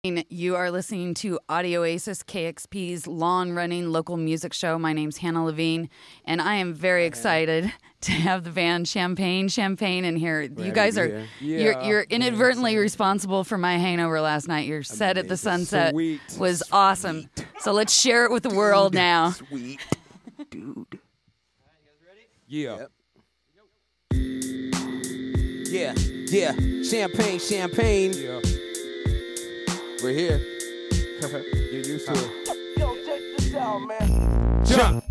You are listening to Audio Oasis, KXP's long-running local music show. My name's Hannah Levine, and I am very excited to have the band Champagne in here. You guys are you're inadvertently responsible for my hangover last night. Your set at the Sunset was awesome. So let's share it with the world now. Sweet, dude. Yeah. Yep. Yeah. Champagne. Yeah. We're here. Get used to it. Yo, check this out, man. Jump.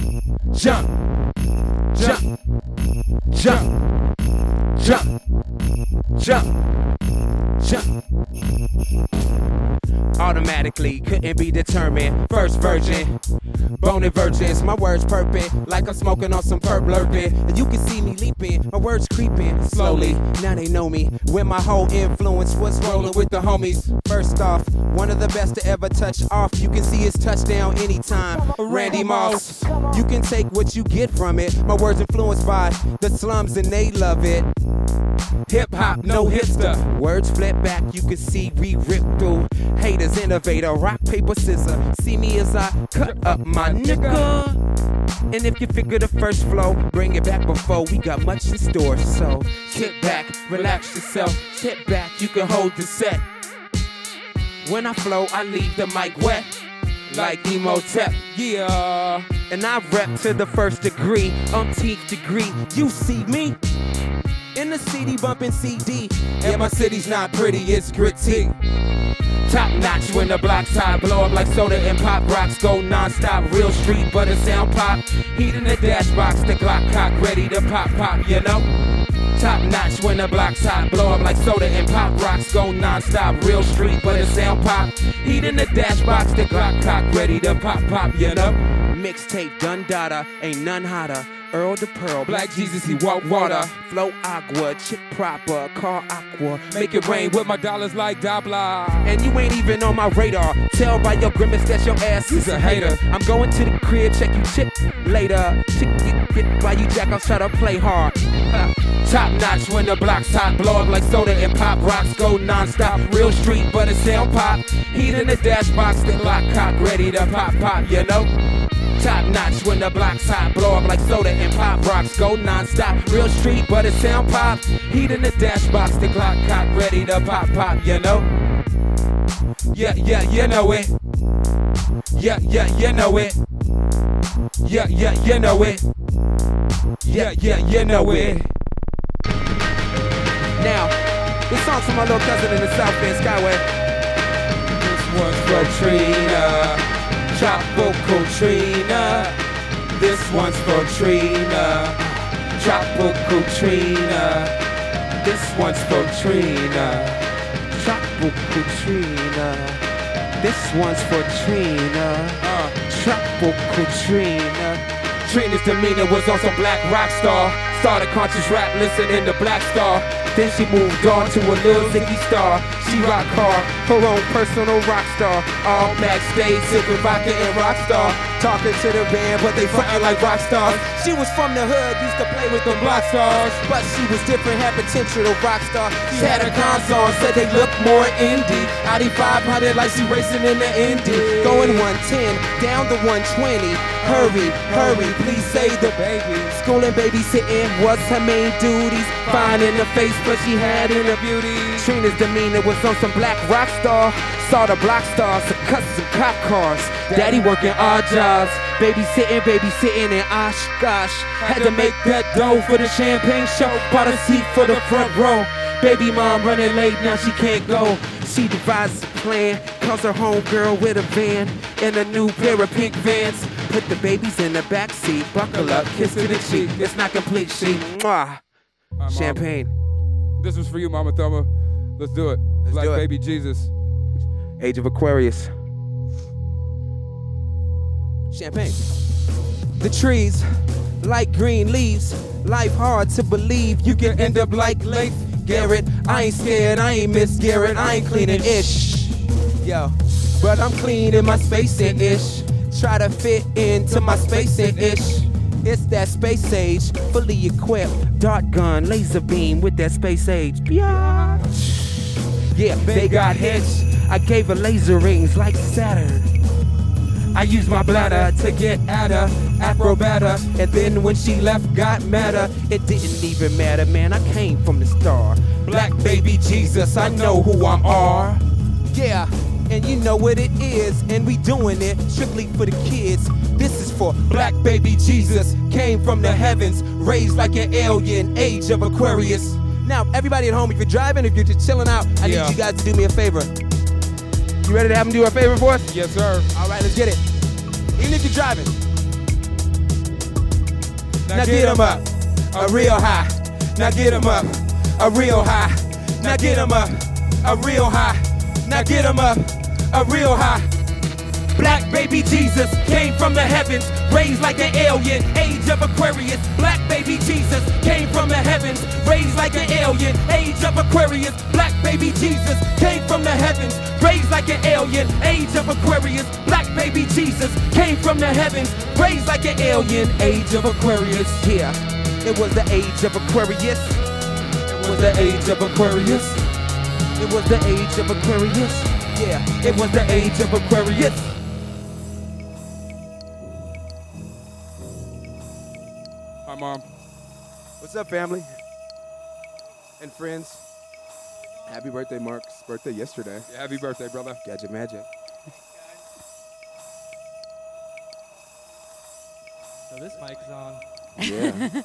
Automatically couldn't be determined. First virgin, boning virgins. My words perfect, like I'm smoking on some perp lurping. And you can see me leaping, my words creeping slowly. Now they know me. When my whole influence was rolling with the homies. First off, one of the best to ever touch off. You can see his touchdown anytime. Randy Moss. You can take what you get from it. My words influenced by the slums and they love it. Hip hop, no hipster. Words flip back, you can see we rip through. Haters, innovator, rock, paper, scissor. See me as I cut up my nigga. And if you figure the first flow, bring it back before we got much in store. So sit back, relax yourself. Sit back, you can hold the set. When I flow, I leave the mic wet. Like Emotep, yeah. And I rep to the first degree, umpteenth degree. You see me? In the city bumping CD. Yeah, my city's not pretty, it's gritty. Top notch when the block's hot. Blow up like soda and pop rocks. Go non-stop, real street, but a sound pop. Heat in the dash box, the Glock cock, ready to pop, you know? Top notch when the block's hot. Blow up like soda and pop rocks. Go non-stop, real street, but a sound pop. Heat in the dash box, the Glock cock, ready to pop, you know? Mixtape done data, ain't none hotter. Earl the Pearl, Black Jesus, he walk water. Flow agua, chip proper, car aqua. Make it rain with my dollars like Dabla. And you ain't even on my radar. Tell by your grimace that your ass is a hater. I'm going to the crib, check you chick later. Chick get while you jack, I'll try to play hard. Top notch when the block's hot. Blow up like soda and pop rocks. Go non-stop, real street, but a sound pop. Heat in the dash box, the Glock cock, ready to pop, you know? Top notch when the block's hot. Blow up like soda and pop rocks. Go non-stop, real street, but it sound pop. Heat in the dash box, the Glock cock, ready to pop, you know? Yeah, you know it. Yeah, you know it. Yeah, you know it. Yeah, you know it. Now, this song's for my little cousin in the South End Skyway. This one's for Trina. Tropical Trina. This one's for Trina. Tropical Trina. This one's for Trina. Tropical Trina. This one's for Trina. Tropical Trina. Trina's demeanor was also black rock star. Started conscious rap, listening to Black Star. Then she moved on to a little Ziggy Star. She rock hard, her own personal rock star. All backstage, sipping vodka and rock star. Talking to the band, but they frontin' like rock stars. She was from the hood, used to play with them block stars. But she was different, had potential to rock star. She had her cons on, said they look more indie. Audi 500 like she racing in the Indy. Going 110, down to 120. Hurry, please save the baby. School and babysitting was her main duties. Fine in the face, but she had inner beauty. Trina's demeanor was on some black rock star. Saw the block stars, some cuts and cop cars. Daddy working odd jobs. Babysitting, and gosh. Had to make that dough for the Champagne show. Bought a seat for the front row. Baby mom running late, now she can't go. She devises a plan, calls her homegirl with a van and a new pair of pink Vans. Put the babies in the back seat, buckle up, kiss to the cheek. It's not complete, she mwah. Champagne. This was for you, Mama Thumber. Let's do it. Like baby Jesus. Age of Aquarius. Champagne. The trees, like green leaves. Life hard to believe. You can end up like Leif Garrett. I ain't scared, I ain't Miss Garrett. I ain't cleaning ish. Yo, but I'm clean in my space in ish. Try to fit into my space in ish. It's that space age, fully equipped. Dart gun, laser beam with that space age. Yeah, they got hits. I gave her laser rings like Saturn. I used my bladder to get at her, Afro-batter, and then when she left, got madder. It didn't even matter, man, I came from the star. Black baby Jesus, I know who I are. Yeah, and you know what it is, and we doing it strictly for the kids. This is for black baby Jesus, came from the heavens, raised like an alien, age of Aquarius. Now, everybody at home, if you're driving, if you're just chilling out, I need you guys to do me a favor. You ready to have them do a favor for us? Yes, sir. All right, let's get it. Even if you're driving. Now get them up, a real high. Now get them up, a real high. Now get them up, a real high. Now get them up, a real high. Black baby Jesus came from the heavens, raised like an alien, age of Aquarius. Black baby Jesus came from the heavens, raised like an alien, age of Aquarius. Black baby Jesus came from the heavens, raised like an alien, age of Aquarius. Black baby Jesus came from the heavens, raised like an alien, age of Aquarius. Yeah, it was the age of Aquarius. It was the age of Aquarius. It was the age of Aquarius. Yeah, it was the age of Aquarius. Hi, Mom. What's up, family and friends? Happy birthday, Mark's birthday yesterday. Yeah, happy birthday, brother. Gadget Magic. So this mic is on. Yeah.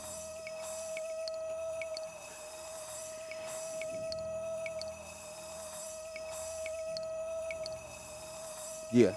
Yeah.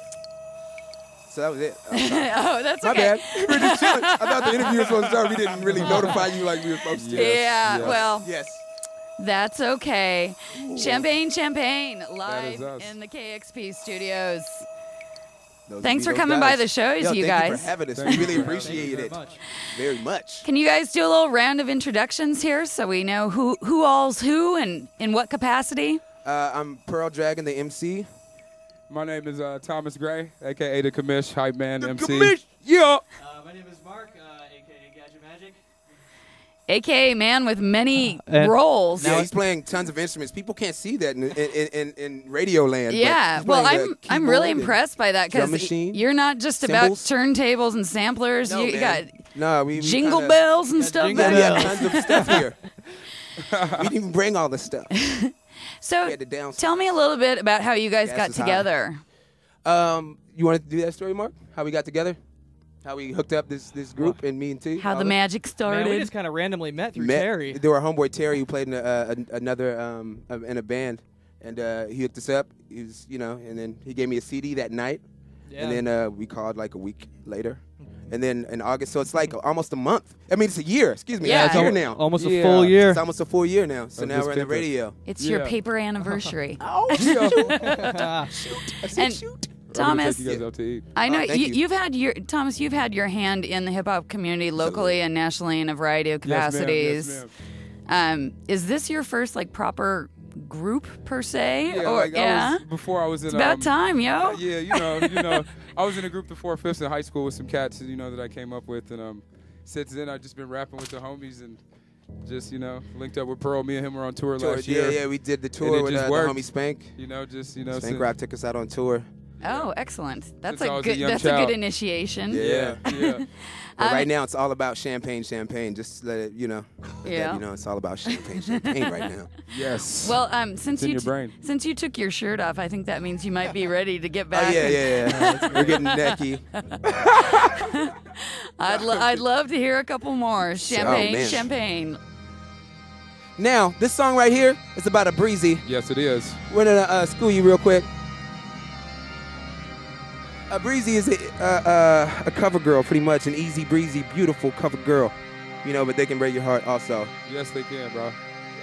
So that was it. Oh, that's My okay. bad. We were just chilling. I thought the interview was supposed to start. We didn't really notify you like we were supposed to. Yeah, Yes. well, Yes. that's okay. Champagne is live us. in the KXP studios. Those Thanks be for those coming guys. by the shows, Yo, you thank you guys. for having us. Thank We you. really Thank appreciate Very it. much. Very much. Can you guys do a little round of introductions here so we know who all's who and in what capacity? I'm Pearl Dragon, the MC. My name is Thomas Gray, a.k.a. the Commish, hype man, MC. Commish, yeah. My name is Mark, a.k.a. Gadget Magic. AKA man with many And roles. Yeah, he's playing tons of instruments. People can't see that in radio land. but Yeah, he's well, playing the I'm really keyboard and impressed by that drum because machine, you're not just cymbals. about turntables and samplers. No, you man. got No, we jingle kinda, bells and stuff. jingle Yeah, back we bells. have tons of stuff here. We didn't even bring all the stuff. So We had to downsize. tell me a little bit about how you guys Gas got is high. together. You want to do that story, Mark? How we got together? How we hooked up this group and me and T? How all the that? magic Man, started. we just kind of randomly met through Met- Terry. There were homeboy Terry who played in another in a band, and he hooked us up. He was, and then he gave me a CD that night, Yeah. and then we called like a week later, and then in August, so it's like almost a month. I mean, it's a year. Excuse me, Yeah. it's a year now. Almost Yeah. a full year. It's almost a full year now. So Of now this we're on the pimpin'. radio. It's your Yeah. paper anniversary. Oh, Ah, And shoot. I'm gonna Thomas, take you guys out to eat. I know thank you. you've had your hand in the hip hop community locally and nationally in a variety of capacities. Yes, ma'am. Is this your first like proper group per se? Yeah, or like yeah? before I was in. It's about time, yo. Yeah, you know, I was in a group the 4/5 in high school with some cats, that I came up with, and since then I've just been rapping with the homies and just linked up with Pearl. Me and him were on tour last year. Yeah, we did the And tour it with just the worked. homie Spank. Spank Spank Rock took us out on tour. Oh, excellent. That's Since I a was a good. young That's a child. good initiation. Yeah. Yeah. But right now, it's all about champagne. Just to let it, Yeah. it's all about champagne right now. Yes. Well, since in you your brain. since you took your shirt off, I think that means you might be ready to get Oh, back. yeah. We're getting necky. I'd love to hear a couple more. Champagne, man. champagne. Now, this song right here is about a breezy. Yes, it is. We're gonna school you real quick. A breezy is a cover girl, pretty much an easy breezy, beautiful cover girl. But they can break your heart also. Yes, they can, bro.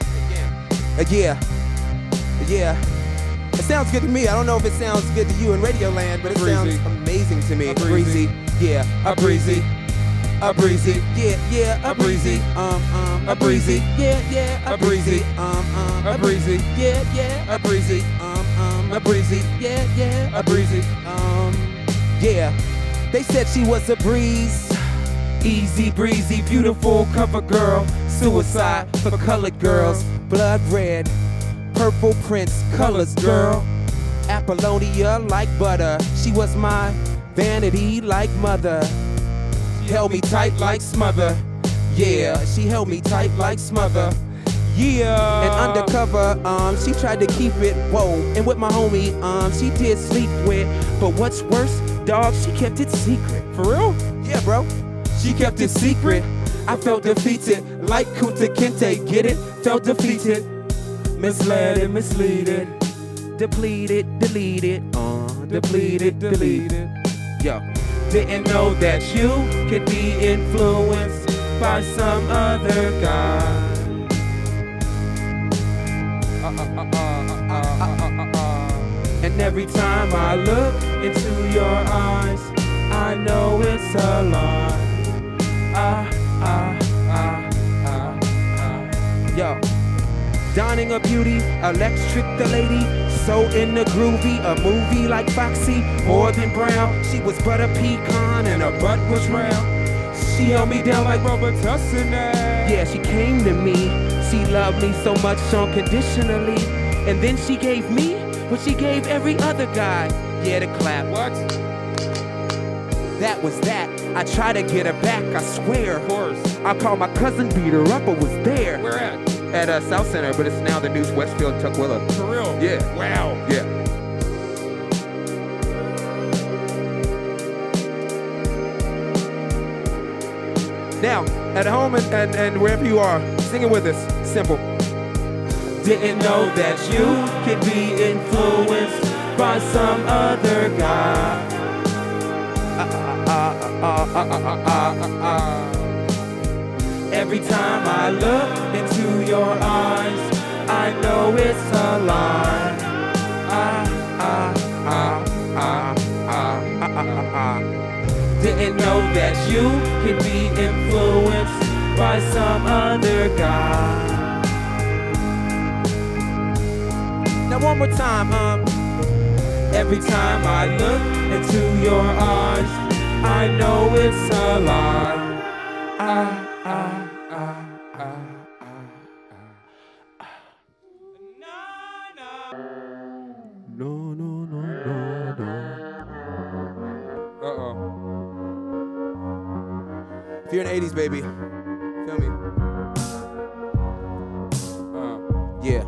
Yeah. It sounds good to me. I don't know if it sounds good to you in Radio Land, but it Breezy. sounds amazing to me. A breezy. Yeah. A breezy. A breezy. Yeah. A breezy. A breezy. Yeah. A breezy. A breezy. Yeah. A breezy. A breezy. Yeah. A breezy. Yeah. They said she was a breeze. Easy breezy, beautiful cover girl. Suicide for colored girls. Blood red, purple prince colors, girl. Apollonia like butter. She was my vanity like mother. She held me tight like smother. Yeah, she held me tight like smother. Yeah. And undercover, she tried to keep it, whoa. And with my homie, she did sleep with. But what's worse, dog, she kept it secret. For real? Yeah, bro. She kept it secret. I felt defeated, like Kunta Kinte, get it? Felt defeated, misled and misleaded, depleted, deleted, deleted. Yo, didn't know that you could be influenced by some other guy. And every time I look into your eyes, I know it's a lie. Yo, donning a beauty, electric the lady, so in the groovy, a movie like Foxy, more than brown. She was but a pecan and her butt was round. She held me down like Robert Tussin. Yeah, she came to me. She loved me so much unconditionally, and then she gave me what she gave every other guy. Yeah, the clap. What? That was that. I tried to get her back, I swear. Of course. I called my cousin, beat her up, I was there. Where at? At South Center, but it's now the new Westfield Tukwila. For real? Yeah. Wow. Yeah. Now, at home and wherever you are, sing it with us. Simple. Didn't know that you could be influenced by some other guy. Every time I look into your eyes, I know it's a lie. Didn't know that you could be influenced by some other guy. Now one more time, every time I look into your eyes, I know it's a lie. No, no, no, no, no. Uh-oh. If you're in the 80s, baby, feel me? Yeah.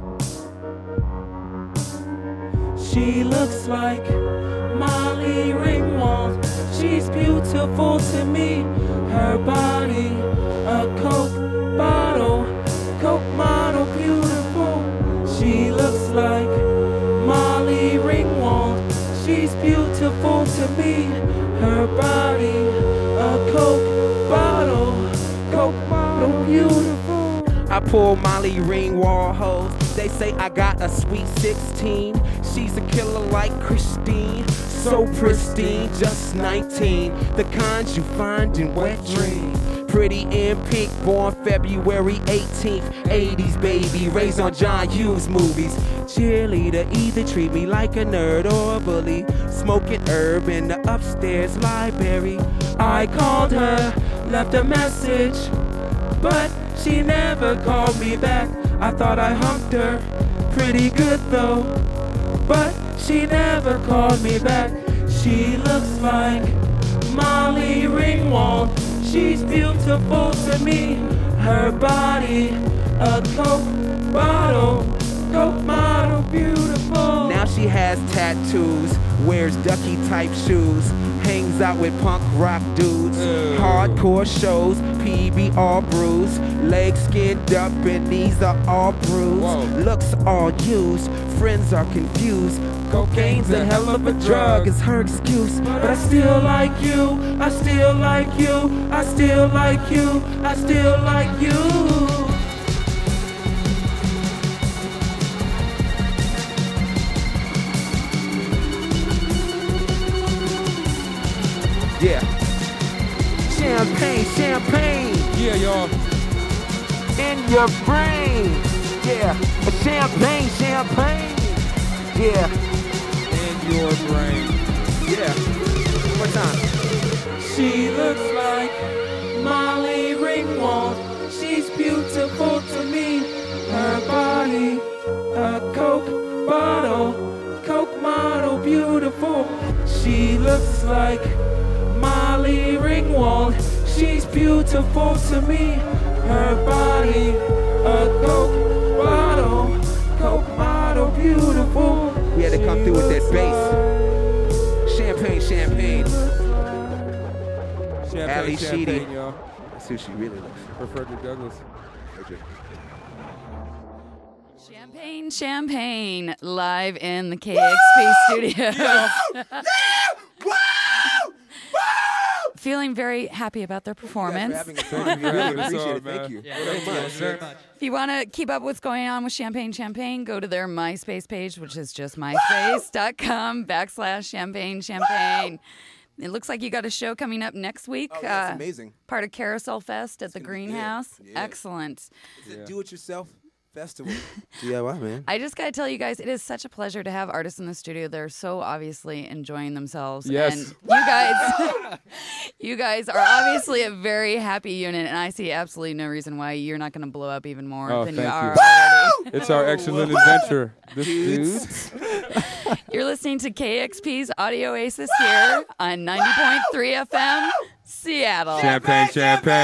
She looks like Molly Ringwald. She's beautiful to me. Her body, a Coke model, beautiful. She looks like Molly Ringwald. She's beautiful to me. Her body, a Coke model, beautiful. I pull Molly Ringwald hoes. They say I got a sweet 16. She's a killer like Christine, so pristine, just 19. The kinds you find in wet dreams. Pretty in pink, born February 18th. 80s baby, raised on John Hughes movies. Cheerleader, either treat me like a nerd or a bully. Smoking herb in the upstairs library. I called her, left a message, but she never called me back. I thought I humped her pretty good though, but she never called me back. She looks like Molly Ringwald. She's beautiful to me. Her body, a Coke model, beautiful. Now she has tattoos, wears ducky type shoes, hangs out with punk rock dudes, hardcore shows, PB all bruised, legs skinned up and knees are all bruised. Whoa. Looks all used, friends are confused. Cocaine's a hell of a drug, is her excuse. But I still like you, I still like you, I still like you, I still like you. Yeah. Champagne, champagne. Yeah, y'all. In your brain. Yeah. Champagne, champagne. Yeah. In your brain. Yeah. One more time. She looks like Molly Ringwald. She's beautiful to me. Her body, a Coke model, She looks like Molly Ringwald. She's beautiful to me. Her body, a Coke bottle, beautiful. We had to come through with that bass. Champagne. Ali Sheedy. Y'all. That's who she really looks For Frederick Douglass. like. Champagne, live in the KXP studio. Feeling very happy about their performance. Thank you. Really appreciate it. man. Thank you. Yeah, Very thank you much. very much. If you want to keep up what's going on with Champagne, go to their MySpace page, which is just myspace.com/champagne. It looks like you got a show coming up next week. Oh, that's amazing. Part of Carousel Fest at the gonna be good. Greenhouse. Yeah. Excellent. It's a do-it-yourself festival. DIY, man. I just got to tell you guys, it is such a pleasure to have artists in the studio. They're so obviously enjoying themselves. Yes. And you guys are obviously a very happy unit, and I see absolutely no reason why you're not going to blow up even more Oh, than you thank are you. already. It's our excellent adventure. This dude. You're listening to KXP's Audio Oasis here on 90.3 FM, Seattle. Champagne.